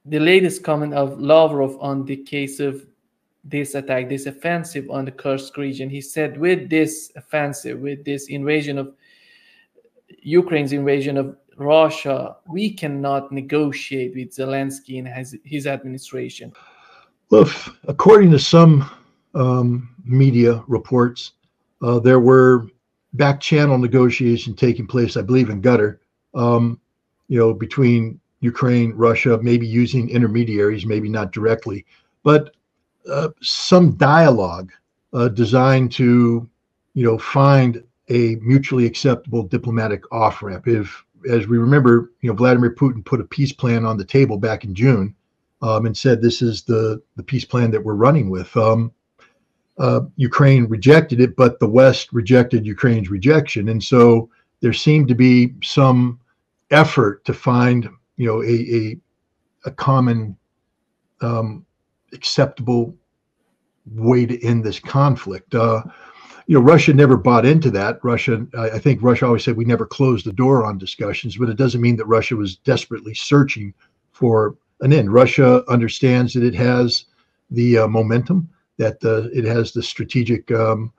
the latest comment of Lavrov on the case of this attack, this offensive on the Kursk region. He said, with this offensive, with this invasion of Ukraine's invasion of Russia, we cannot negotiate with Zelensky and his administration. Well, according to some media reports, there were back channel negotiations taking place, I believe, in Qatar, between Ukraine, Russia, maybe using intermediaries, maybe not directly, but some dialogue designed to, find a mutually acceptable diplomatic off-ramp. If, as we remember, Vladimir Putin put a peace plan on the table back in June and said, this is the peace plan that we're running with. Ukraine rejected it, but the West rejected Ukraine's rejection. And so there seemed to be some effort to find, a common acceptable way to end this conflict. Russia never bought into that. I think Russia always said we never closed the door on discussions, but it doesn't mean that Russia was desperately searching for an end. Russia understands that it has the momentum, that it has the strategic,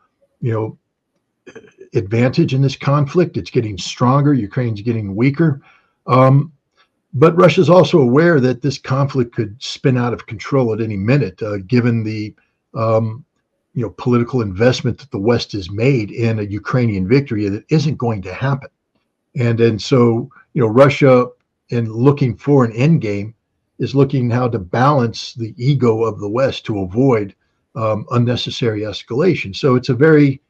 advantage in this conflict. It's getting stronger. Ukraine's getting weaker. But Russia's also aware that this conflict could spin out of control at any minute, given the political investment that the West has made in a Ukrainian victory that isn't going to happen. And so, Russia, in looking for an end game, is looking how to balance the ego of the West to avoid unnecessary escalation. So it's a very,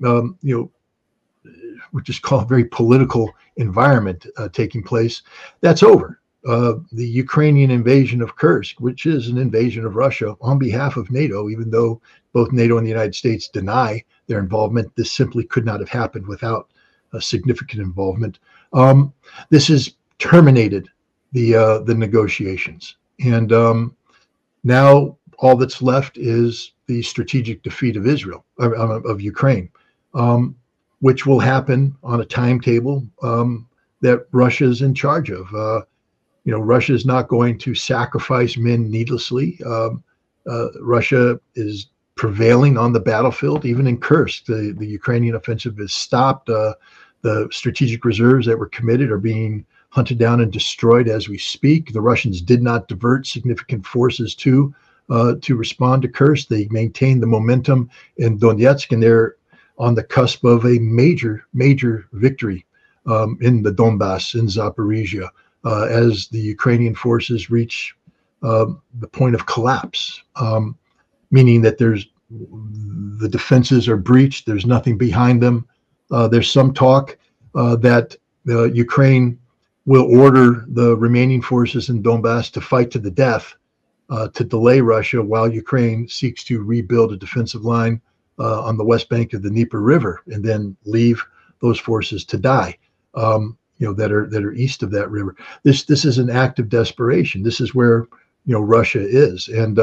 we just call it very political environment taking place. That's over. The Ukrainian invasion of Kursk, which is an invasion of Russia on behalf of NATO, even though both NATO and the United States deny their involvement, this simply could not have happened without a significant involvement. This has terminated the negotiations, and now all that's left is the strategic defeat of Israel, of Ukraine, which will happen on a timetable that Russia is in charge of. Russia is not going to sacrifice men needlessly. Russia is prevailing on the battlefield, even in Kursk. The Ukrainian offensive has stopped. The strategic reserves that were committed are being hunted down and destroyed as we speak. The Russians did not divert significant forces to respond to Kursk. They maintained the momentum in Donetsk, and they're on the cusp of a major victory in the Donbass, in Zaporizhia, as the Ukrainian forces reach the point of collapse, meaning that the defenses are breached. There's nothing behind them. There's some talk that Ukraine will order the remaining forces in Donbass to fight to the death to delay Russia while Ukraine seeks to rebuild a defensive line on the west bank of the Dnieper River, and then leave those forces to die. That are east of that river. This is an act of desperation. This is where Russia is, and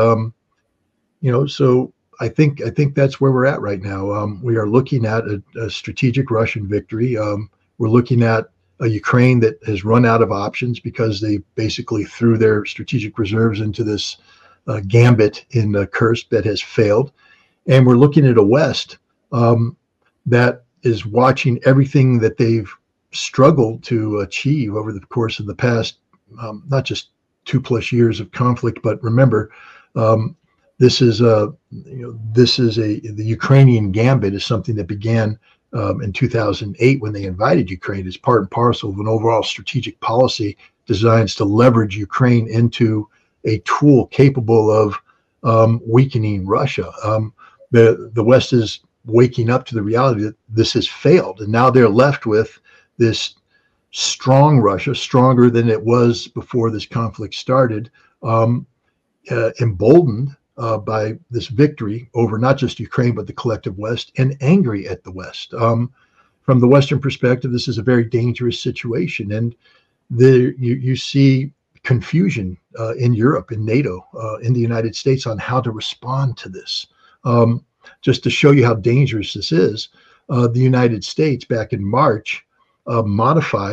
so I think that's where we're at right now. We are looking at a strategic Russian victory. We're looking at a Ukraine that has run out of options because they basically threw their strategic reserves into this gambit in Kursk that has failed, and we're looking at a West that is watching everything that they've struggled to achieve over the course of the past, not just 2+ years of conflict, but remember, the Ukrainian gambit is something that began in 2008 when they invaded Ukraine as part and parcel of an overall strategic policy designed to leverage Ukraine into a tool capable of weakening Russia. The West is waking up to the reality that this has failed, and now they're left with this strong Russia, stronger than it was before this conflict started, emboldened by this victory over not just Ukraine, but the collective West, and angry at the West. From the Western perspective, this is a very dangerous situation. And you see confusion in Europe, in NATO, in the United States on how to respond to this. Just to show you how dangerous this is, the United States back in March modified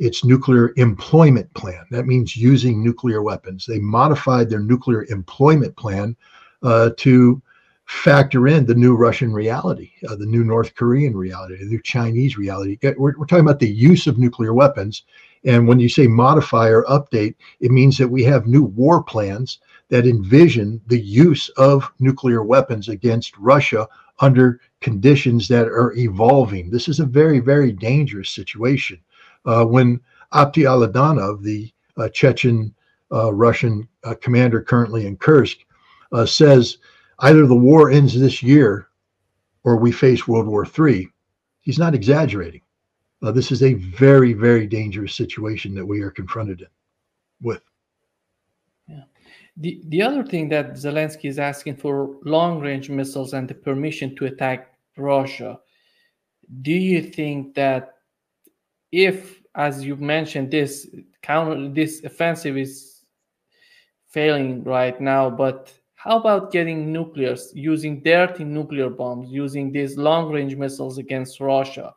its nuclear employment plan. That means using nuclear weapons. They modified their nuclear employment plan to factor in the new Russian reality, the new North Korean reality, the new Chinese reality. We're talking about the use of nuclear weapons. And when you say modify or update, it means that we have new war plans that envision the use of nuclear weapons against Russia under conditions that are evolving. This is a very, very dangerous situation. When Abdi Aladanov, the Chechen Russian commander currently in Kursk, says either the war ends this year or we face World War III, he's not exaggerating. This is a very, very dangerous situation that we are confronted with. Yeah. The other thing that Zelensky is asking for long-range missiles and the permission to attack Russia. Do you think that if, as you mentioned, this offensive is failing right now, but how about getting nuclears, using dirty nuclear bombs, using these long-range missiles against Russia?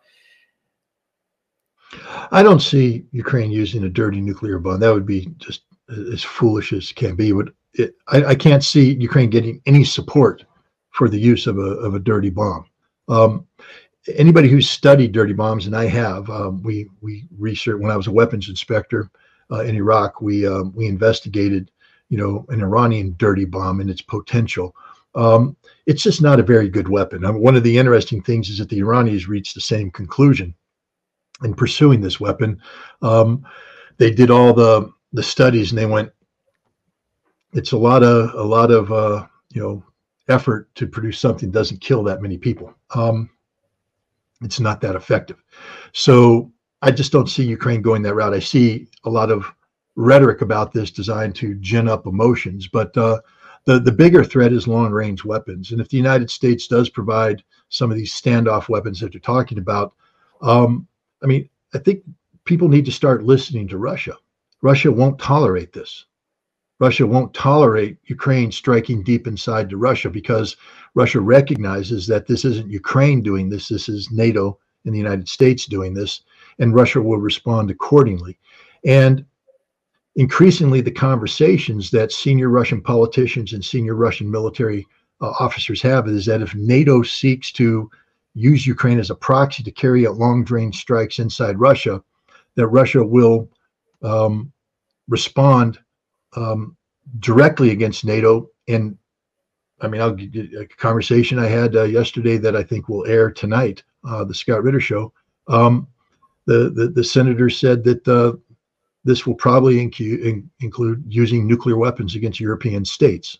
I don't see Ukraine using a dirty nuclear bomb. That would be just as foolish as can be. I can't see Ukraine getting any support for the use of a dirty bomb. Anybody who's studied dirty bombs, and I have, we researched when I was a weapons inspector in Iraq. We investigated, an Iranian dirty bomb and its potential. It's just not a very good weapon. One of the interesting things is that the Iranians reached the same conclusion in pursuing this weapon. They did all the studies, and they went, it's a lot of effort to produce something that doesn't kill that many people. It's not that effective. So I just don't see Ukraine going that route. I see a lot of rhetoric about this designed to gin up emotions, but the bigger threat is long-range weapons. And if the United States does provide some of these standoff weapons that you're talking about, I think people need to start listening to Russia. Russia won't tolerate this. Russia won't tolerate Ukraine striking deep inside to Russia, because Russia recognizes that this isn't Ukraine doing this. This is NATO and the United States doing this, and Russia will respond accordingly. And increasingly, the conversations that senior Russian politicians and senior Russian military officers have is that if NATO seeks to use Ukraine as a proxy to carry out long-range strikes inside Russia, that Russia will respond directly against NATO. And I'll give you a conversation I had yesterday that I think will air tonight, the Scott Ritter show. The senator said that this will probably include using nuclear weapons against European states.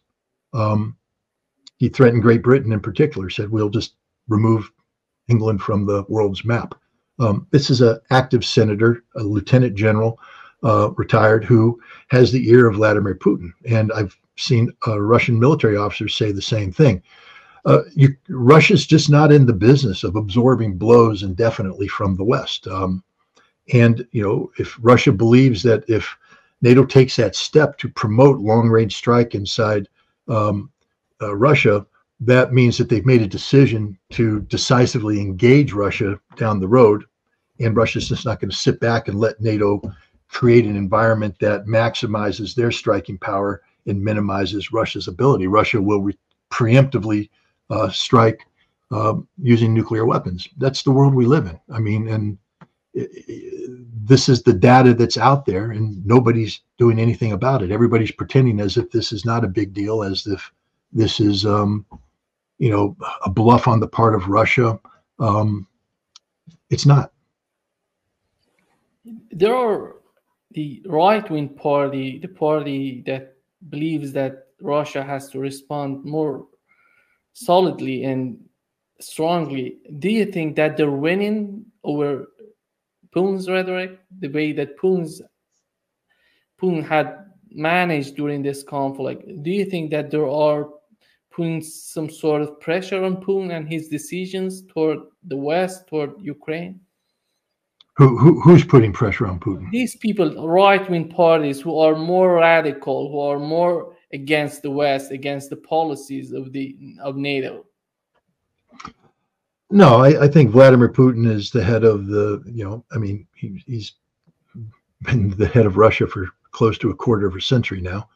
He threatened Great Britain in particular, said we'll just remove England from the world's map. This is an active senator, a lieutenant general, retired, who has the ear of Vladimir Putin. And I've seen Russian military officers say the same thing. Russia's just not in the business of absorbing blows indefinitely from the West. And if Russia believes that if NATO takes that step to promote long-range strike inside Russia, that means that they've made a decision to decisively engage Russia down the road. And Russia's just not going to sit back and let NATO create an environment that maximizes their striking power and minimizes Russia's ability. Russia will preemptively strike using nuclear weapons. That's the world we live in. This is the data that's out there, and nobody's doing anything about it. Everybody's pretending as if this is not a big deal, as if this is, a bluff on the part of Russia. It's not. There are the right-wing party, the party that believes that Russia has to respond more solidly and strongly. Do you think that they're winning over Putin's rhetoric, the way that Putin had managed during this conflict? Do you think that there are putting some sort of pressure on Putin and his decisions toward the West, toward Ukraine? Who's putting pressure on Putin? These people, right-wing parties who are more radical, who are more against the West, against the policies of NATO. No, I think Vladimir Putin is the head of he's been the head of Russia for close to a quarter of a century now.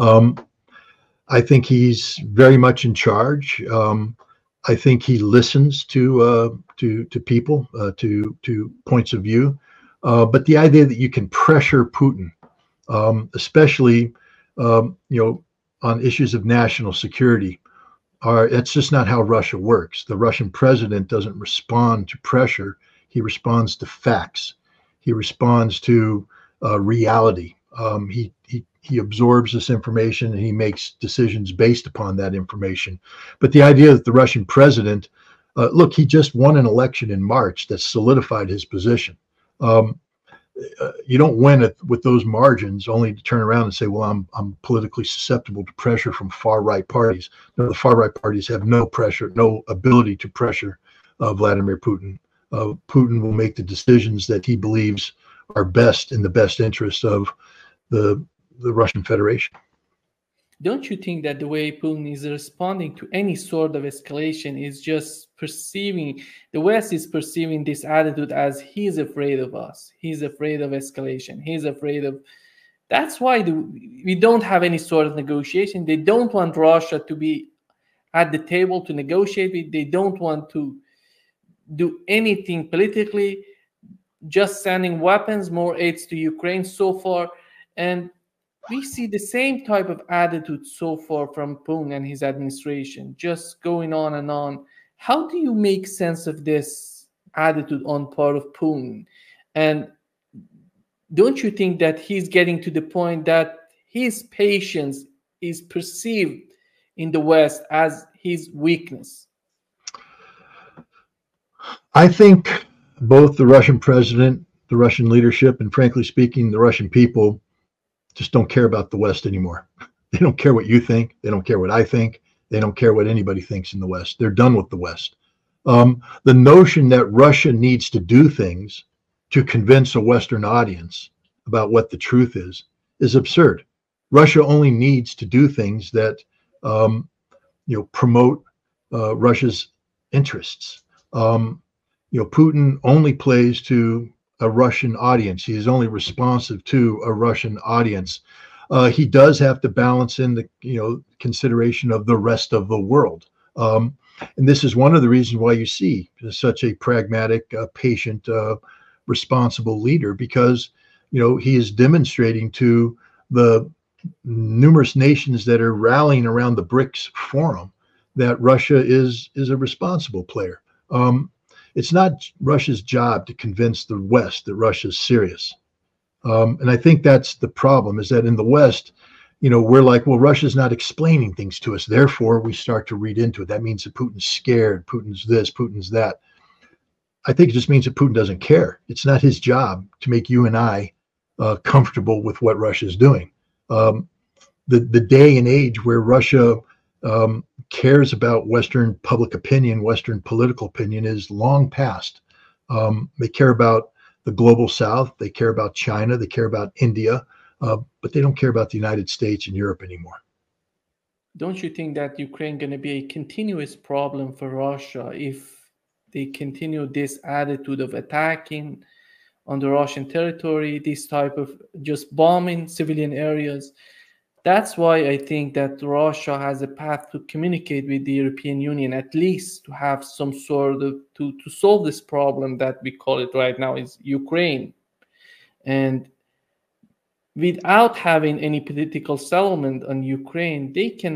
I think he's very much in charge. I think he listens to people, to points of view. But the idea that you can pressure Putin, especially on issues of national security, that's just not how Russia works. The Russian president doesn't respond to pressure. He responds to facts. He responds to reality. He absorbs this information and he makes decisions based upon that information. But the idea that the Russian president, look, he just won an election in March that solidified his position. You don't win it with those margins only to turn around and say, well, I'm politically susceptible to pressure from far right parties. No, the far right parties have no pressure, no ability to pressure Vladimir Putin. Putin will make the decisions that he believes are best in the best interest of the Russian Federation. Don't you think that the way Putin is responding to any sort of escalation is just perceiving, the West is perceiving this attitude as he's afraid of us. He's afraid of escalation. He's afraid of, that's why we don't have any sort of negotiation. They don't want Russia to be at the table to negotiate with. They don't want to do anything politically, just sending weapons, more aids to Ukraine so far. And we see the same type of attitude so far from Putin and his administration, just going on and on. How do you make sense of this attitude on part of Putin? And don't you think that he's getting to the point that his patience is perceived in the West as his weakness? I think both the Russian president, the Russian leadership, and frankly speaking, the Russian people just don't care about the West anymore. They don't care what you think. They don't care what I think. They don't care what anybody thinks in the West. They're done with the West. The notion that Russia needs to do things to convince a Western audience about what the truth is absurd. Russia only needs to do things that promote Russia's interests. Putin only plays to a Russian audience. He is only responsive to a Russian audience. He does have to balance in the consideration of the rest of the world. And this is one of the reasons why you see such a pragmatic, patient, responsible leader, because he is demonstrating to the numerous nations that are rallying around the BRICS forum that Russia is a responsible player. It's not Russia's job to convince the West that Russia's serious. And I think that's the problem, is that in the West, we're like, well, Russia's not explaining things to us. Therefore, we start to read into it. That means that Putin's scared, Putin's this, Putin's that. I think it just means that Putin doesn't care. It's not his job to make you and I comfortable with what Russia's doing. The day and age where Russia cares about Western public opinion, Western political opinion, is long past. They care about the global South, they care about China, they care about India, but they don't care about the United States and Europe anymore. Don't you think that Ukraine going to be a continuous problem for Russia if they continue this attitude of attacking on the Russian territory, this type of just bombing civilian areas? That's why I think that Russia has a path to communicate with the European Union, at least to have some sort of, to solve this problem that we call it right now is Ukraine. And without having any political settlement on Ukraine,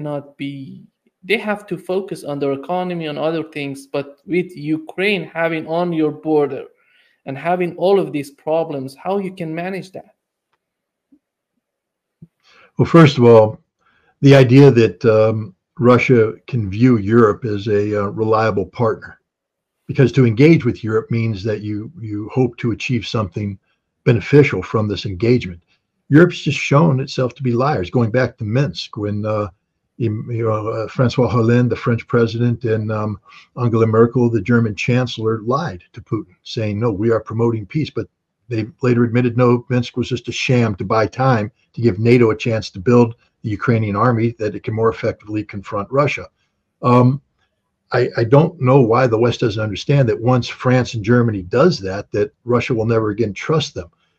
they have to focus on their economy, on other things. But with Ukraine having on your border and having all of these problems, how you can manage that? Well, first of all, the idea that Russia can view Europe as a reliable partner, because to engage with Europe means that you hope to achieve something beneficial from this engagement. Europe's just shown itself to be liars, going back to Minsk when Francois Hollande, the French president, and Angela Merkel, the German chancellor, lied to Putin, saying, no, we are promoting peace. But they later admitted, no, Minsk was just a sham to buy time to give NATO a chance to build the Ukrainian army that it can more effectively confront Russia. I don't know why the West doesn't understand that once France and Germany does that, that Russia will never again trust them.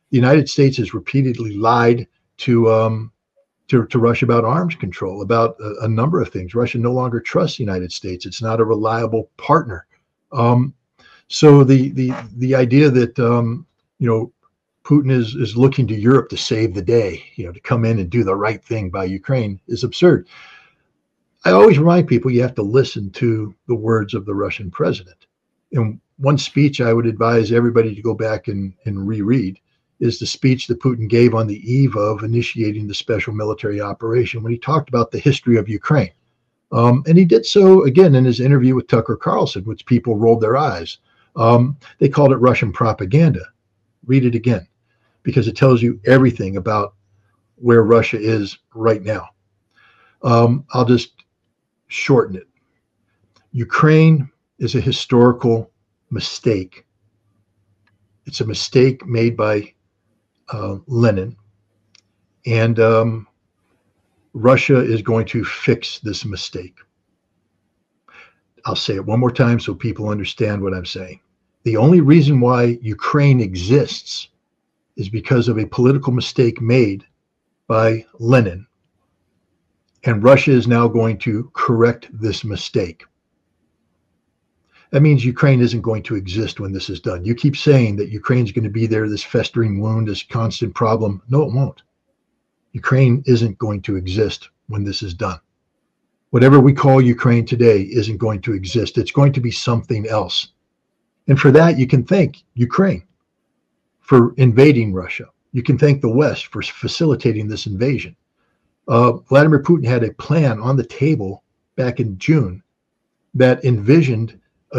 The United States has repeatedly lied to Russia about arms control, about a number of things. Russia no longer trusts the United States. It's not a reliable partner. So the idea that Putin is looking to Europe to save the day, to come in and do the right thing by Ukraine is absurd. I always remind people you have to listen to the words of the Russian president. And one speech I would advise everybody to go back and reread is the speech that Putin gave on the eve of initiating the special military operation when he talked about the history of Ukraine. And he did so, again, in his interview with Tucker Carlson, which people rolled their eyes. They called it Russian propaganda. Read it again, because it tells you everything about where Russia is right now. I'll just shorten it. Ukraine is a historical mistake. It's a mistake made by Lenin, and Russia is going to fix this mistake. I'll say it one more time so people understand what I'm saying. The only reason why Ukraine exists is because of a political mistake made by Lenin, and Russia is now going to correct this mistake. That means Ukraine isn't going to exist when this is done. You keep saying that Ukraine's going to be there, this festering wound, this constant problem. No, it won't. Ukraine isn't going to exist when this is done. Whatever we call Ukraine today isn't going to exist. It's going to be something else. And for that, you can thank Ukraine for invading Russia. You can thank the West for facilitating this invasion. Vladimir Putin had a plan on the table back in June that envisioned a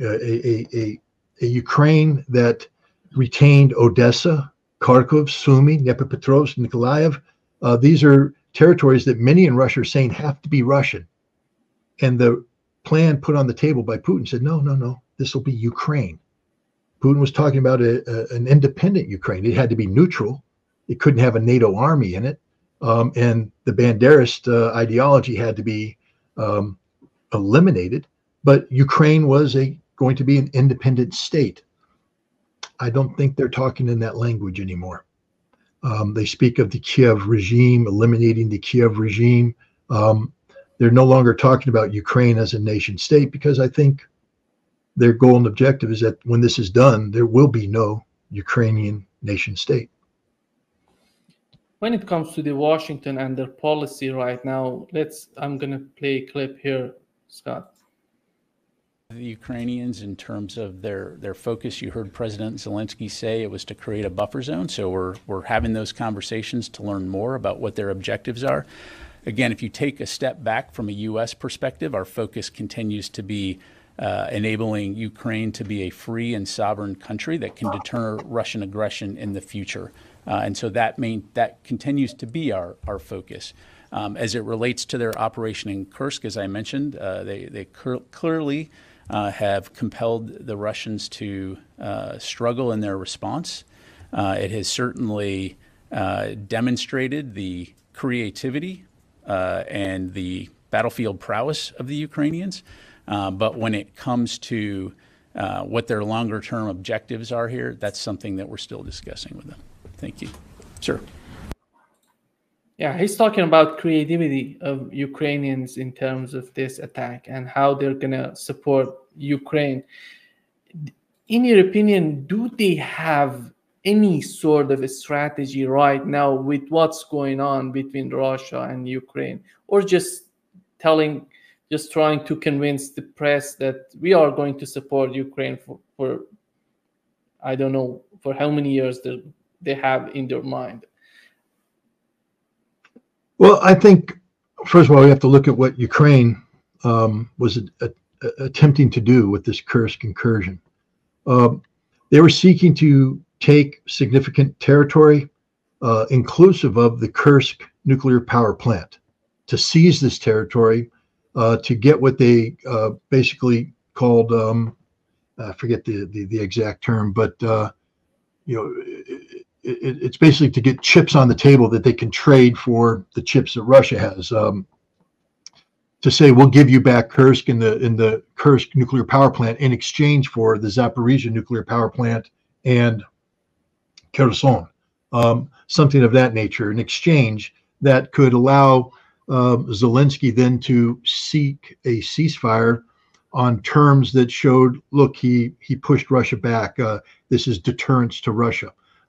Ukraine that retained Odessa, Kharkov, Sumy, Dnipropetrovsk, Nikolaev. These are territories that many in Russia are saying have to be Russian. And the plan put on the table by Putin said, no, this will be Ukraine. Putin was talking about an independent Ukraine. It had to be neutral. It couldn't have a NATO army in it. And the Banderist ideology had to be eliminated. But Ukraine was going to be an independent state. I don't think they're talking in that language anymore. They speak of the Kiev regime, eliminating the Kiev regime. They're no longer talking about Ukraine as a nation state, because I think their goal and objective is that when this is done, there will be no Ukrainian nation state. When it comes to the Washington and their policy right now, I'm going to play a clip here, Scott. The Ukrainians, in terms of their focus, you heard President Zelensky say it was to create a buffer zone. So we're having those conversations to learn more about what their objectives are. Again, if you take a step back from a U.S. perspective, our focus continues to be enabling Ukraine to be a free and sovereign country that can deter Russian aggression in the future. And so that continues to be our focus. As it relates to their operation in Kursk, as I mentioned, they clearly have compelled the Russians to struggle in their response. It has certainly demonstrated the creativity and the battlefield prowess of the Ukrainians. But when it comes to what their longer term objectives are here, that's something that we're still discussing with them. Thank you. Sir. Yeah, he's talking about creativity of Ukrainians in terms of this attack and how they're going to support Ukraine. In your opinion, do they have any sort of a strategy right now with what's going on between Russia and Ukraine, or just trying to convince the press that we are going to support Ukraine for I don't know, for how many years they have in their mind? Well, I think, first of all, we have to look at what Ukraine was attempting to do with this Kursk incursion. They were seeking to take significant territory, inclusive of the Kursk nuclear power plant, to seize this territory, to get what they basically called, I forget the exact term, but it's basically to get chips on the table that they can trade for the chips that Russia has. To say we'll give you back Kursk in the Kursk nuclear power plant in exchange for the Zaporizhia nuclear power plant and Kherson. something of that nature, an exchange that could allow Zelensky then to seek a ceasefire on terms that showed, look, he pushed Russia back. This is deterrence to Russia.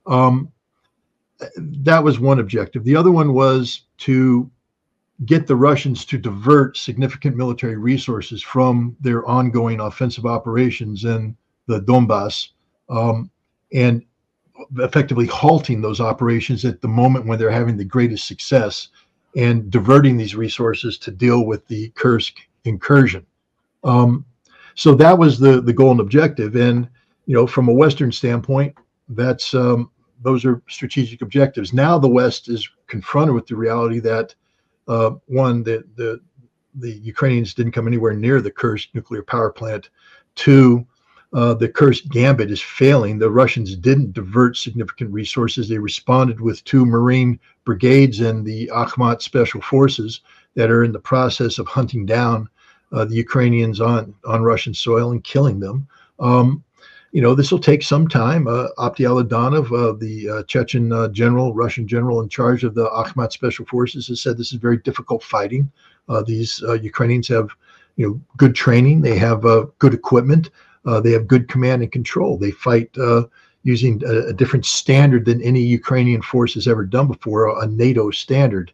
That was one objective. The other one was to get the Russians to divert significant military resources from their ongoing offensive operations in the Donbass, and effectively halting those operations at the moment when they're having the greatest success, and diverting these resources to deal with the Kursk incursion. So that was the goal and objective. And from a Western standpoint, that's those are strategic objectives. Now the West is confronted with the reality that one, the Ukrainians didn't come anywhere near the Kursk nuclear power plant. Two, the Kursk gambit is failing. The Russians didn't divert significant resources. They responded with 2 Marine brigades and the Akhmat Special Forces that are in the process of hunting down the Ukrainians on Russian soil and killing them. This will take some time. Abdi Aladanov, the Chechen general, Russian general in charge of the Akhmat Special Forces, has said this is very difficult fighting. These Ukrainians have, good training. They have good equipment. They have good command and control. They fight using a different standard than any Ukrainian force has ever done before, a NATO standard.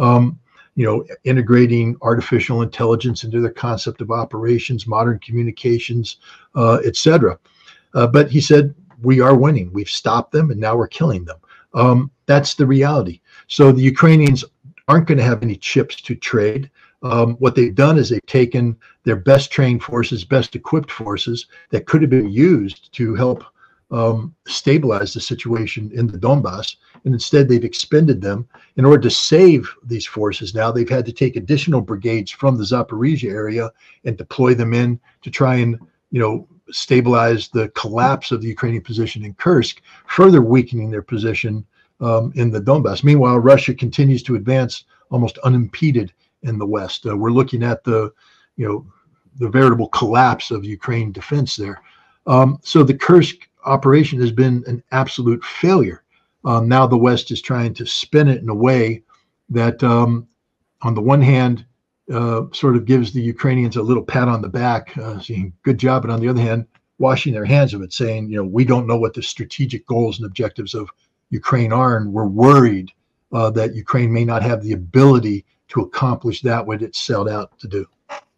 Integrating artificial intelligence into their concept of operations, modern communications, etc. But he said, we are winning. We've stopped them, and now we're killing them. That's the reality. So the Ukrainians aren't going to have any chips to trade. What they've done is they've taken their best trained forces, best equipped forces that could have been used to help stabilize the situation in the Donbass, and instead they've expended them. In order to save these forces now, they've had to take additional brigades from the Zaporizhia area and deploy them in to try and, stabilize the collapse of the Ukrainian position in Kursk, further weakening their position in the Donbass. Meanwhile, Russia continues to advance almost unimpeded in the West. We're looking at the veritable collapse of Ukraine defense there. So the Kursk operation has been an absolute failure. Now the West is trying to spin it in a way that, on the one hand, sort of gives the Ukrainians a little pat on the back, saying good job, but on the other hand, washing their hands of it, saying, we don't know what the strategic goals and objectives of Ukraine are, and we're worried that Ukraine may not have the ability to accomplish that what it set out to do.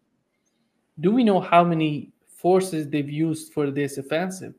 Do we know how many forces they've used for this offensive?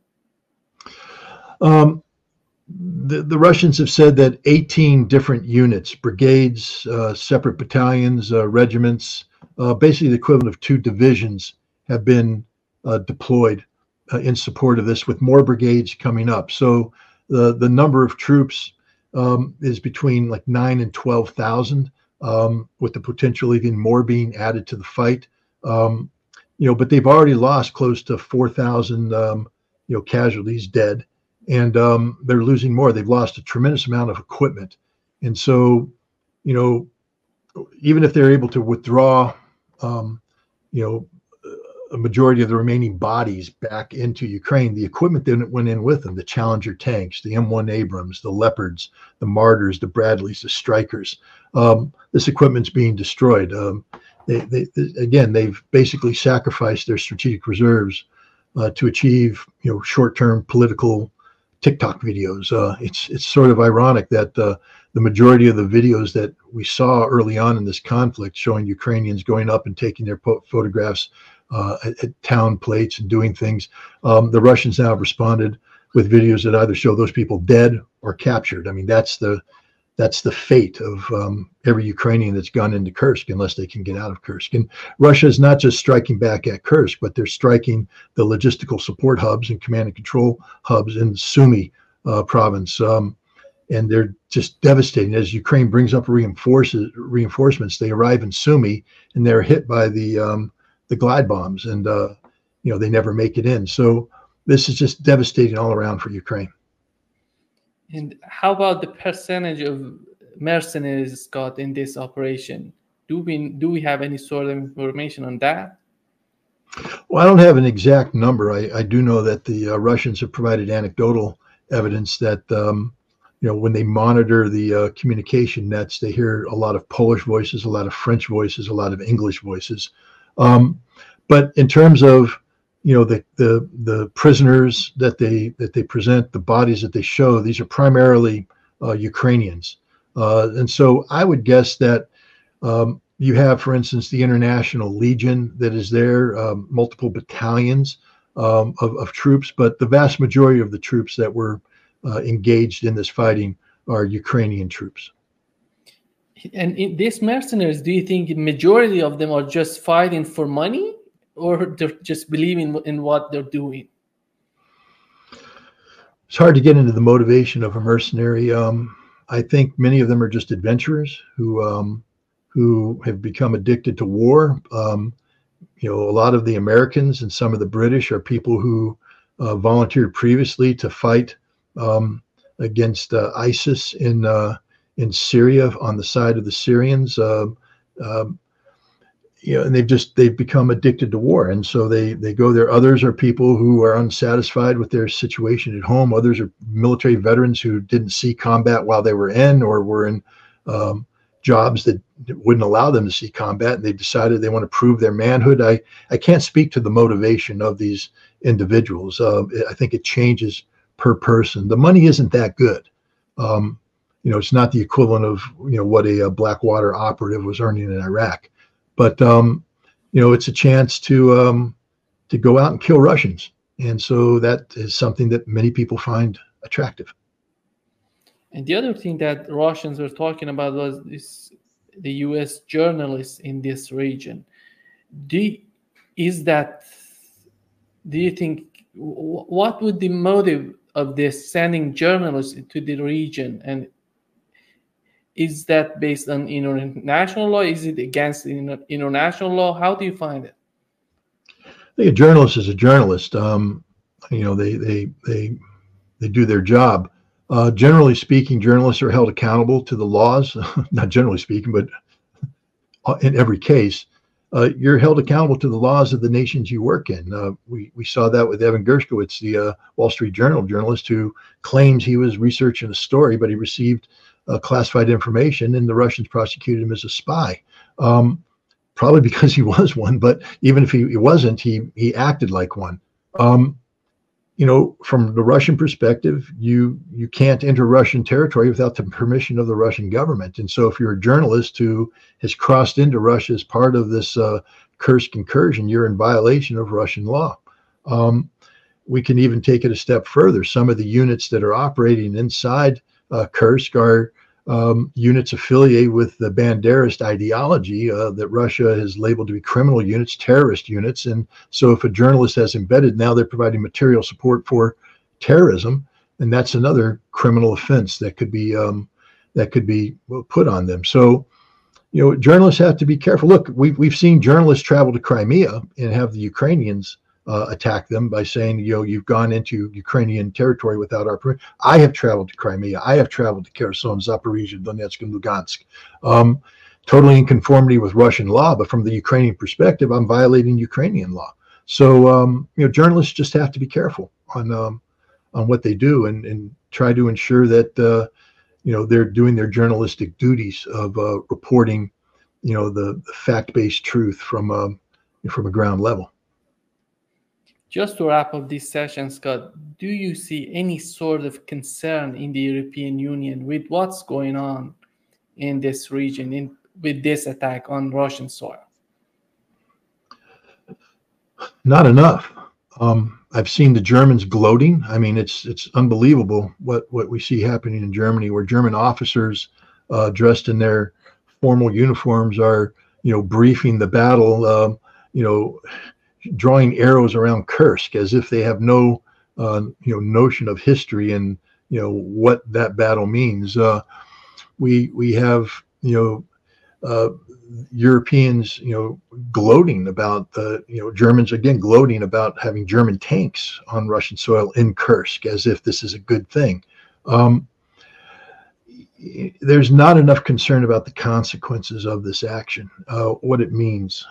The Russians have said that 18 different units, brigades, separate battalions, regiments, basically the equivalent of 2 divisions, have been deployed in support of this, with more brigades coming up. So the number of troops is between like 9,000 and 12,000, with the potential even more being added to the fight. But they've already lost close to 4,000 casualties, dead. And they're losing more. They've lost a tremendous amount of equipment. And so, even if they're able to withdraw, a majority of the remaining bodies back into Ukraine, the equipment that went in with them, the Challenger tanks, the M1 Abrams, the Leopards, the Martyrs, the Bradleys, the Strykers, this equipment's being destroyed. They've basically sacrificed their strategic reserves to achieve, short-term political TikTok videos. It's sort of ironic that the majority of the videos that we saw early on in this conflict, showing Ukrainians going up and taking their photographs at town plates and doing things, the Russians now have responded with videos that either show those people dead or captured. I mean, that's the fate of every Ukrainian that's gone into Kursk, unless they can get out of Kursk. And Russia is not just striking back at Kursk, but they're striking the logistical support hubs and command and control hubs in Sumy province. And they're just devastating. As Ukraine brings up reinforcements, they arrive in Sumy and they're hit by the glide bombs, and they never make it in. So this is just devastating all around for Ukraine. And how about the percentage of mercenaries, Scott, in this operation? Do we have any sort of information on that? Well, I don't have an exact number. I do know that the Russians have provided anecdotal evidence that when they monitor the communication nets, they hear a lot of Polish voices, a lot of French voices, a lot of English voices. But in terms of the prisoners that they present, the bodies that they show, these are primarily Ukrainians, and so I would guess that you have, for instance, the International Legion that is there, multiple battalions of troops, but the vast majority of the troops that were engaged in this fighting are Ukrainian troops. And in these mercenaries, do you think the majority of them are just fighting for money, or they're just believing in what they're doing? It's hard to get into the motivation of a mercenary. I think many of them are just adventurers who have become addicted to war. A lot of the Americans and some of the British are people who volunteered previously to fight against ISIS in Syria on the side of the Syrians. And they've become addicted to war, and so they go there. Others are people who are unsatisfied with their situation at home. Others are military veterans who didn't see combat while they were in, or were in jobs that wouldn't allow them to see combat, and they decided they want to prove their manhood. I can't speak to the motivation of these individuals. I think it changes per person. The money isn't that good. It's not the equivalent of what a Blackwater operative was earning in Iraq. But it's a chance to go out and kill Russians, and so that is something that many people find attractive. And the other thing that Russians were talking about was the U.S. journalists in this region. Do you think, what would the motive of this sending journalists to the region, and is that based on international law? Is it against international law? How do you find it? I think a journalist is a journalist. They do their job. Generally speaking, journalists are held accountable to the laws. Not generally speaking, but in every case, you're held accountable to the laws of the nations you work in. We saw that with Evan Gershkovich, the Wall Street Journal journalist, who claims he was researching a story, but he received classified information, and the Russians prosecuted him as a spy, probably because he was one. But even if he wasn't, he acted like one. From the Russian perspective, you can't enter Russian territory without the permission of the Russian government. And so if you're a journalist who has crossed into Russia as part of this Kursk incursion, you're in violation of Russian law. We can even take it a step further. Some of the units that are operating inside Kursk are units affiliated with the Banderist ideology that Russia has labeled to be criminal units, terrorist units. And so if a journalist has embedded, now they're providing material support for terrorism, and that's another criminal offense that could be put on them. So, journalists have to be careful. Look, we've seen journalists travel to Crimea and have the Ukrainians attack them by saying, you've gone into Ukrainian territory without our permission. I have traveled to Crimea. I have traveled to Kherson, Zaporizhia, Donetsk, and Lugansk. Totally in conformity with Russian law, but from the Ukrainian perspective, I'm violating Ukrainian law. So, journalists just have to be careful on what they do and try to ensure that, they're doing their journalistic duties of reporting, the fact-based truth from a ground level. Just to wrap up this session, Scott, do you see any sort of concern in the European Union with what's going on in this region, with this attack on Russian soil? Not enough. I've seen the Germans gloating. I mean, it's unbelievable what we see happening in Germany, where German officers dressed in their formal uniforms are, briefing the battle, drawing arrows around Kursk as if they have no, notion of history and, what that battle means. We have, Europeans, gloating about Germans again gloating about having German tanks on Russian soil in Kursk as if this is a good thing. There's not enough concern about the consequences of this action, what it means.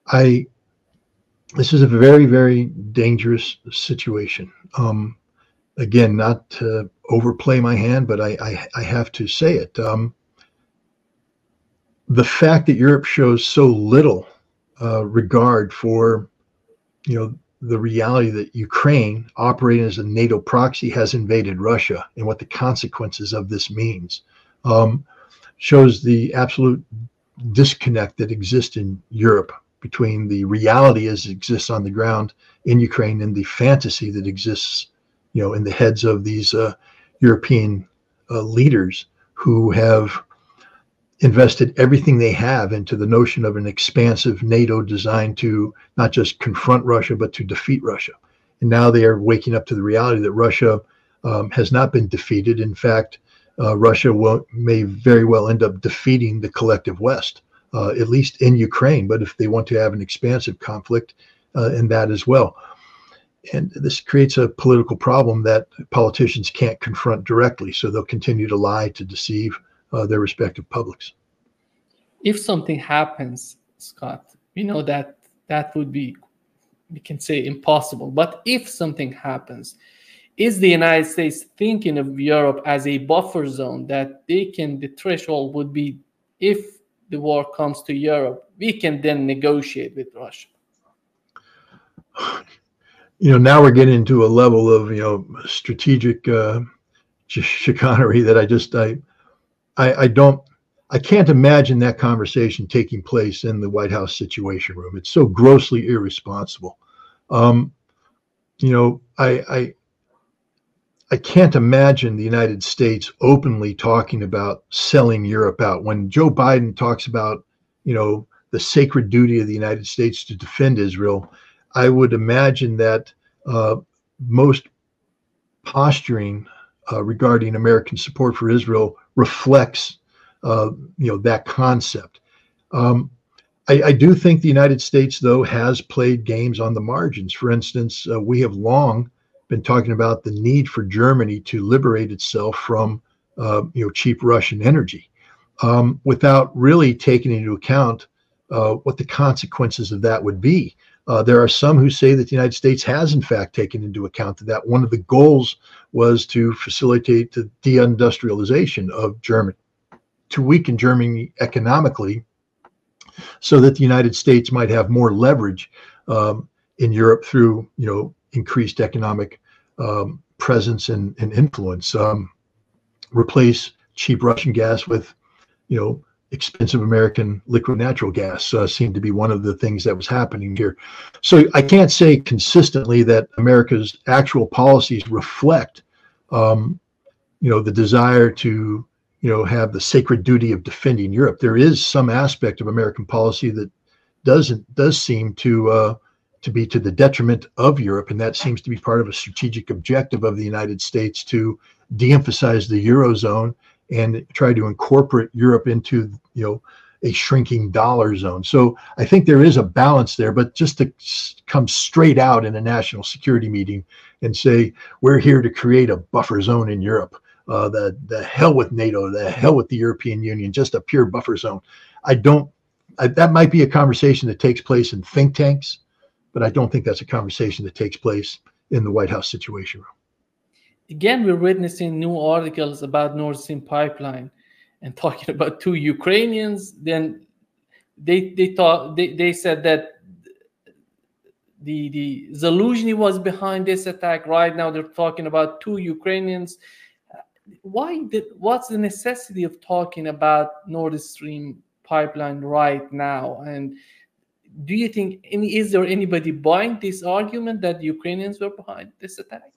This is a very, very dangerous situation. again, not to overplay my hand, but I have to say it. The fact that Europe shows so little regard for, the reality that Ukraine, operating as a NATO proxy, has invaded Russia and what the consequences of this means, shows the absolute disconnect that exists in Europe between the reality as it exists on the ground in Ukraine and the fantasy that exists, in the heads of these European leaders who have invested everything they have into the notion of an expansive NATO designed to not just confront Russia, but to defeat Russia. And now they are waking up to the reality that Russia has not been defeated. In fact, Russia may very well end up defeating the collective West, at least in Ukraine, but if they want to have an expansive conflict in that as well. And this creates a political problem that politicians can't confront directly, so they'll continue to lie, to deceive their respective publics. If something happens, Scott, we know that would be, we can say, impossible. But if something happens, is the United States thinking of Europe as a buffer zone that the threshold would be, if the war comes to Europe, we can then negotiate with Russia? Now we're getting into a level of, strategic chicanery that I can't imagine that conversation taking place in the White House Situation Room. It's so grossly irresponsible. I can't imagine the United States openly talking about selling Europe out. When Joe Biden talks about, the sacred duty of the United States to defend Israel, I would imagine that most posturing regarding American support for Israel reflects, that concept. I do think the United States, though, has played games on the margins. For instance, we have long been talking about the need for Germany to liberate itself from, cheap Russian energy, without really taking into account what the consequences of that would be. There are some who say that the United States has, in fact, taken into account that one of the goals was to facilitate the deindustrialization of Germany, to weaken Germany economically, so that the United States might have more leverage in Europe through, increased economic presence and influence. Replace cheap Russian gas with, expensive American liquid natural gas seemed to be one of the things that was happening here. So I can't say consistently that America's actual policies reflect, the desire to, have the sacred duty of defending Europe. There is some aspect of American policy that does seem to be to the detriment of Europe, and that seems to be part of a strategic objective of the United States to de-emphasize the Eurozone and try to incorporate Europe into, a shrinking dollar zone. So I think there is a balance there, but just to come straight out in a national security meeting and say, we're here to create a buffer zone in Europe, the hell with NATO, the hell with the European Union, just a pure buffer zone. That might be a conversation that takes place in think tanks, but I don't think that's a conversation that takes place in the White House Situation Room. Again, we're witnessing new articles about Nord Stream pipeline and talking about two Ukrainians. Then they said that the Zaluzhny was behind this attack. Right now, they're talking about two Ukrainians. What's the necessity of talking about Nord Stream pipeline right now? And do you think is there anybody buying this argument that the Ukrainians were behind this attack?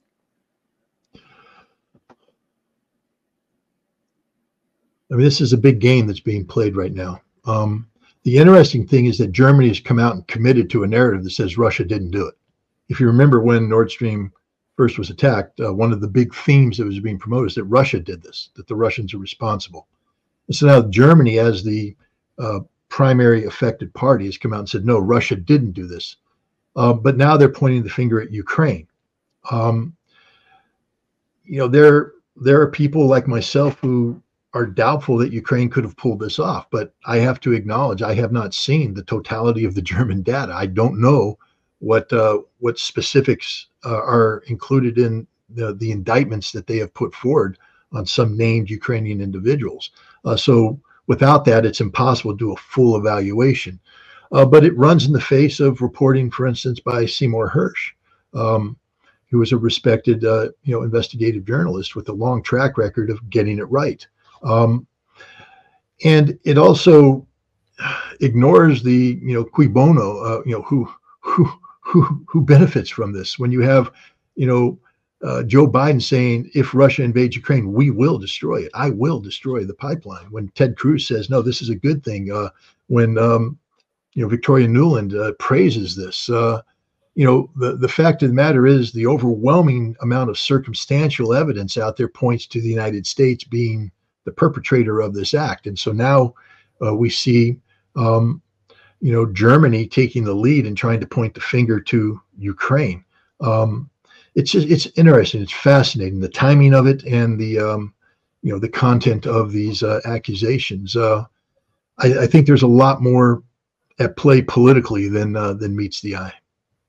I mean, this is a big game that's being played right now. The interesting thing is that Germany has come out and committed to a narrative that says Russia didn't do it. If you remember when Nord Stream first was attacked, one of the big themes that was being promoted is that Russia did this, that the Russians are responsible. And so now Germany, as the primary affected party, has come out and said, no, Russia didn't do this. But now they're pointing the finger at Ukraine. There are people like myself who are doubtful that Ukraine could have pulled this off. But I have to acknowledge, I have not seen the totality of the German data. I don't know what specifics are included in the indictments that they have put forward on some named Ukrainian individuals. So without that, it's impossible to do a full evaluation. But it runs in the face of reporting, for instance, by Seymour Hersh, who was a respected, investigative journalist with a long track record of getting it right. And it also ignores the, cui bono, who benefits from this. When you have, Joe Biden saying, if Russia invades Ukraine, we will destroy it. I will destroy the pipeline. When Ted Cruz says, no, this is a good thing. When Victoria Nuland praises this. The fact of the matter is the overwhelming amount of circumstantial evidence out there points to the United States being the perpetrator of this act. And so now we see, Germany taking the lead and trying to point the finger to Ukraine. It's interesting. It's fascinating, the timing of it and the content of these accusations. I think there's a lot more at play politically than meets the eye.